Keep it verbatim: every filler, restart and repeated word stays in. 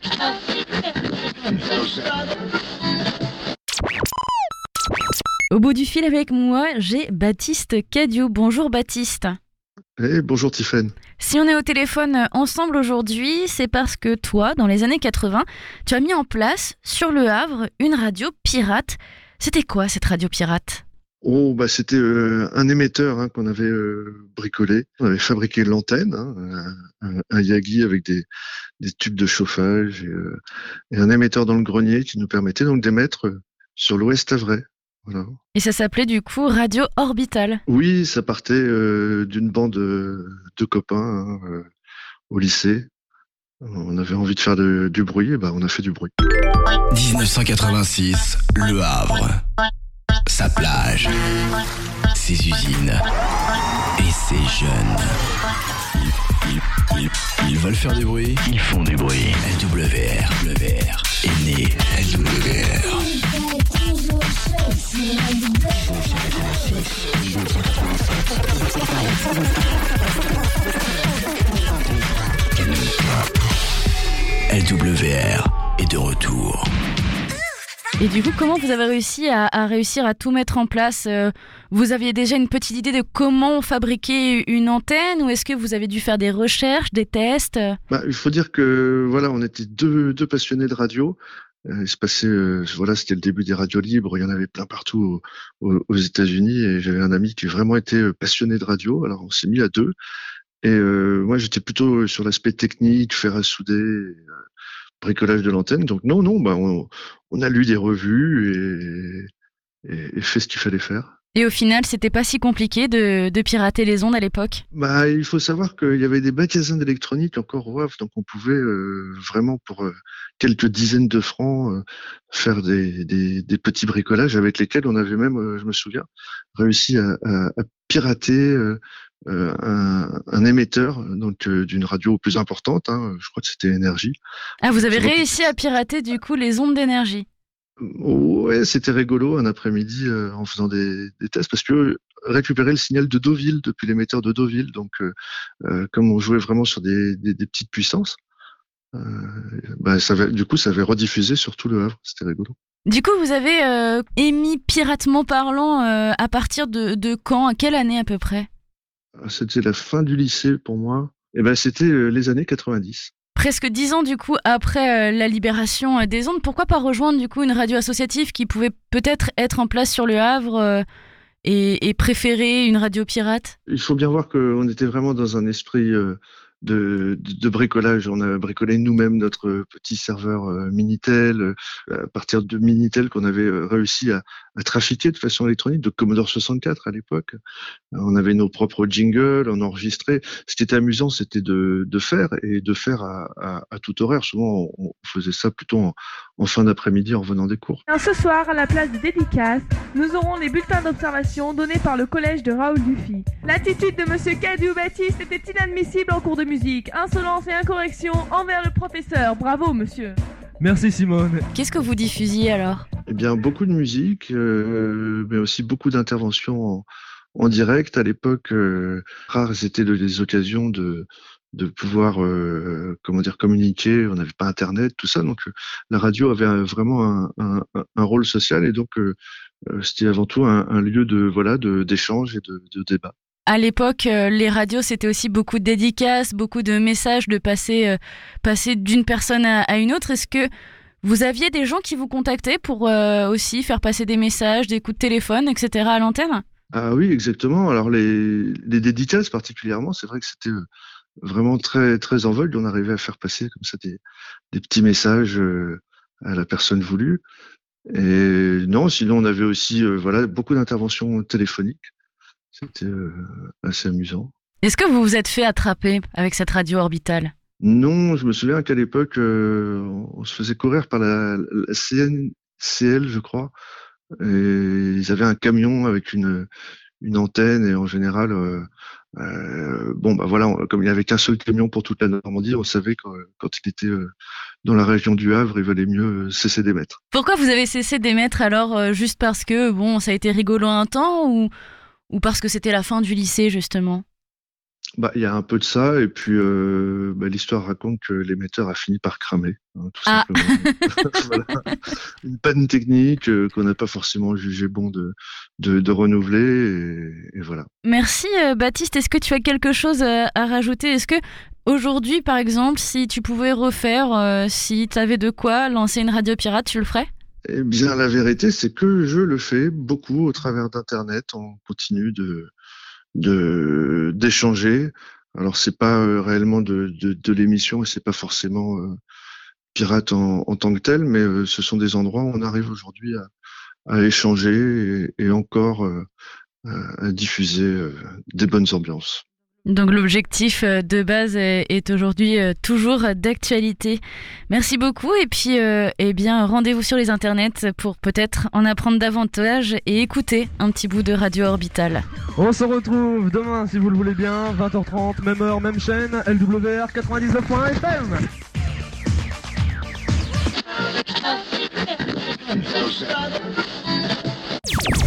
Au bout du fil avec moi, j'ai Baptiste Cadieux. Bonjour Baptiste. Hey, bonjour Tiffaine. Si on est au téléphone ensemble aujourd'hui, c'est parce que toi, dans les années quatre-vingts, tu as mis en place, sur Le Havre, une radio pirate. C'était quoi cette radio pirate ? Oh, bah c'était euh, un émetteur hein, qu'on avait euh, bricolé. On avait fabriqué l'antenne, hein, un, un, un Yagi avec des, des tubes de chauffage et, euh, et un émetteur dans le grenier qui nous permettait donc d'émettre sur l'Ouest Havrais. Voilà. Et ça s'appelait du coup Radio Orbital. Oui, ça partait euh, d'une bande de, de copains hein, euh, au lycée. On avait envie de faire de, du bruit, et bah on a fait du bruit. dix-neuf cent quatre-vingt-six, Le Havre. Sa plage, ses usines et ses jeunes. Ils, ils, ils, ils veulent faire du bruit, ils font du bruit. L W R, W R est né. L W R. L W R est de retour. Et du coup, comment vous avez réussi à, à réussir à tout mettre en place ? euh, Vous aviez déjà une petite idée de comment fabriquer une antenne, ou est-ce que vous avez dû faire des recherches, des tests ? Bah, il faut dire que voilà, on était deux, deux passionnés de radio. Euh, il se passait, euh, voilà, c'était le début des radios libres. Il y en avait plein partout aux, aux, aux États-Unis, et j'avais un ami qui vraiment était passionné de radio. Alors on s'est mis à deux. Et euh, moi, j'étais plutôt sur l'aspect technique, fer à souder. Euh, bricolage de l'antenne. Donc non, non, bah on, on a lu des revues et, et, et fait ce qu'il fallait faire. Et au final, c'était pas si compliqué de, de pirater les ondes à l'époque ? Bah, il faut savoir qu'il y avait des magasins d'électronique encore au Havre, donc on pouvait euh, vraiment pour euh, quelques dizaines de francs euh, faire des, des, des petits bricolages avec lesquels on avait même, euh, je me souviens, réussi à, à, à pirater euh, Euh, un, un émetteur donc euh, d'une radio plus importante, hein, je crois que c'était Énergie. Ah, vous avez réussi à pirater du coup les ondes d'énergie ? Ouais, c'était rigolo un après-midi euh, en faisant des, des tests parce que récupérer le signal de Deauville depuis l'émetteur de Deauville, donc euh, euh, comme on jouait vraiment sur des, des, des petites puissances, euh, bah, ça avait, du coup ça avait rediffusé sur tout le Havre, c'était rigolo. Du coup, vous avez euh, émis piratement parlant euh, à partir de, de quand ? À quelle année à peu près ? C'était la fin du lycée pour moi. Et ben c'était euh, les années quatre-vingt-dix. Presque dix ans du coup après euh, la libération euh, des ondes. Pourquoi pas rejoindre du coup une radio associative qui pouvait peut-être être en place sur le Havre euh, et, et préférer une radio pirate ? Il faut bien voir qu'on était vraiment dans un esprit euh, de, de, de bricolage. On a bricolé nous-mêmes notre petit serveur euh, Minitel, euh, à partir de Minitel qu'on avait euh, réussi à, à trafiquer de façon électronique, de Commodore soixante-quatre à l'époque. On avait nos propres jingles, on enregistrait. Ce qui était amusant, c'était de, de faire et de faire à, à, à tout horaire. Souvent, on faisait ça plutôt en, en fin d'après-midi en revenant des cours. Ce soir, à la place des dédicaces, nous aurons les bulletins d'observation donnés par le collège de Raoul Dufy. L'attitude de Monsieur Cadieux Baptiste était inadmissible en cours de musique. Insolence et incorrection envers le professeur. Bravo, monsieur. Merci Simone. Qu'est-ce que vous diffusiez alors ? Eh bien, beaucoup de musique, euh, mais aussi beaucoup d'interventions en, en direct. À l'époque, euh, rares étaient les occasions de de pouvoir euh, comment dire communiquer. On n'avait pas Internet, tout ça. Donc, euh, la radio avait un, vraiment un, un, un rôle social, et donc euh, c'était avant tout un, un lieu de voilà de d'échange et de, de débat. À l'époque, euh, les radios, c'était aussi beaucoup de dédicaces, beaucoup de messages, de passer, euh, passer d'une personne à, à une autre. Est-ce que vous aviez des gens qui vous contactaient pour euh, aussi faire passer des messages, des coups de téléphone, et cetera à l'antenne ? Ah oui, exactement. Alors les, les dédicaces particulièrement, c'est vrai que c'était vraiment très très en vogue. On arrivait à faire passer comme ça des, des petits messages euh, à la personne voulue. Et non, sinon on avait aussi euh, voilà beaucoup d'interventions téléphoniques. C'était euh, assez amusant. Est-ce que vous vous êtes fait attraper avec cette radio orbitale ? Non, je me souviens qu'à l'époque, euh, on se faisait courir par la, la C N C L, je crois. Et ils avaient un camion avec une une antenne, et en général, euh, euh, bon bah voilà, comme il n'y avait qu'un seul camion pour toute la Normandie, on savait quand, quand il était euh, dans la région du Havre, il valait mieux cesser d'émettre. Pourquoi vous avez cessé d'émettre alors euh, juste parce que bon, ça a été rigolo un temps, ou ou parce que c'était la fin du lycée justement ? Bah, il y a un peu de ça, et puis euh, bah, l'histoire raconte que l'émetteur a fini par cramer, hein, tout Ah. simplement. Voilà. Une panne technique euh, qu'on n'a pas forcément jugé bon de, de, de renouveler, et, et voilà. Merci euh, Baptiste, est-ce que tu as quelque chose à, à rajouter? Est-ce que aujourd'hui, par exemple, si tu pouvais refaire, euh, si tu avais de quoi lancer une radio pirate, tu le ferais? Eh bien, la vérité, c'est que je le fais beaucoup au travers d'Internet. On continue de de d'échanger. Alors, c'est pas euh, réellement de, de, de l'émission, et c'est pas forcément euh, pirate en, en tant que tel, mais euh, ce sont des endroits où on arrive aujourd'hui à, à échanger et, et encore euh, à, à diffuser euh, des bonnes ambiances. Donc l'objectif euh, de base est, est aujourd'hui euh, toujours d'actualité. Merci beaucoup et puis euh, eh bien rendez-vous sur les internets pour peut-être en apprendre davantage et écouter un petit bout de Radio Orbital. On se retrouve demain si vous le voulez bien, vingt heures trente, même heure, même chaîne, L W R quatre-vingt-dix-neuf point un F M.